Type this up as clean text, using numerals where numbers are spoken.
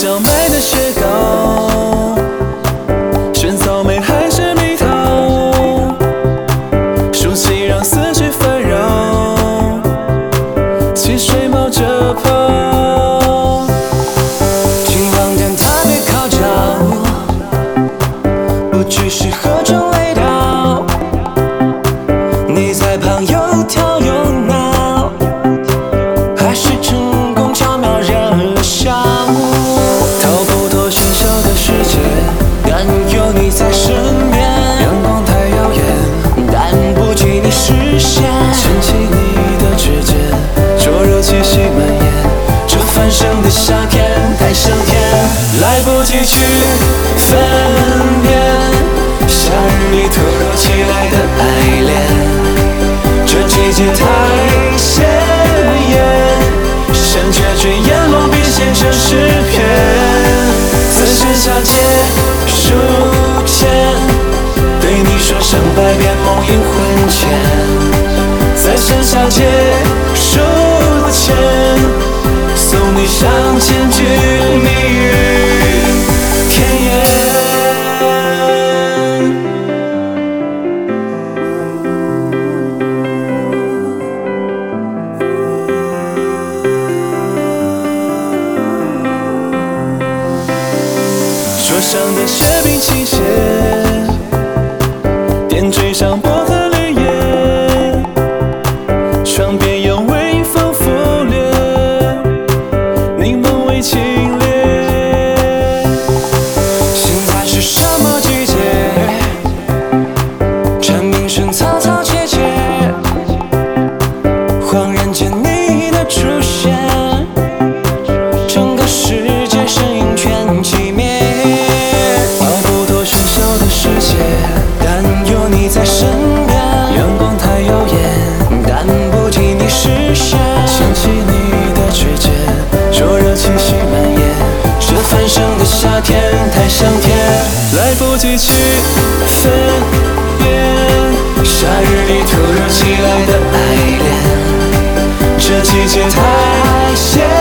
叫卖的雪糕，是草莓还是蜜桃？熟悉让思绪纷扰，汽水冒着泡。 请放点它别烤焦，不只是合成味道。你在旁又跳又闹，还是成功巧妙热笑。 逃不脱喧嚣的世界， 但有你在身边。 阳光太耀眼， 但不及你视线。 牵起你的指尖，灼热气息蔓延。 这繁盛的夏天太香甜，来不及去分辨夏日里突如其来的爱恋。这季节太鲜艳，山雀追烟落笔写成诗篇。在盛夏结束前，对你说声百遍梦萦魂牵。在盛夏结束前，送你上千句蜜语甜言。 桌上的雪冰倾斜，点缀上薄荷绿叶，窗边有微风拂掠，柠檬味清冽。 现在是什么季节？蝉鸣声嘈嘈切切，恍然间你的出现，整个世界声音全寂灭。 逃不脱喧嚣的世界， 但有你在身边。 阳光太耀眼， 但不及你视线。 牵起你的指尖，灼热气息蔓延。 这繁盛的夏天太香甜， 来不及去分辨夏日里突如其来的爱恋。这季节太鲜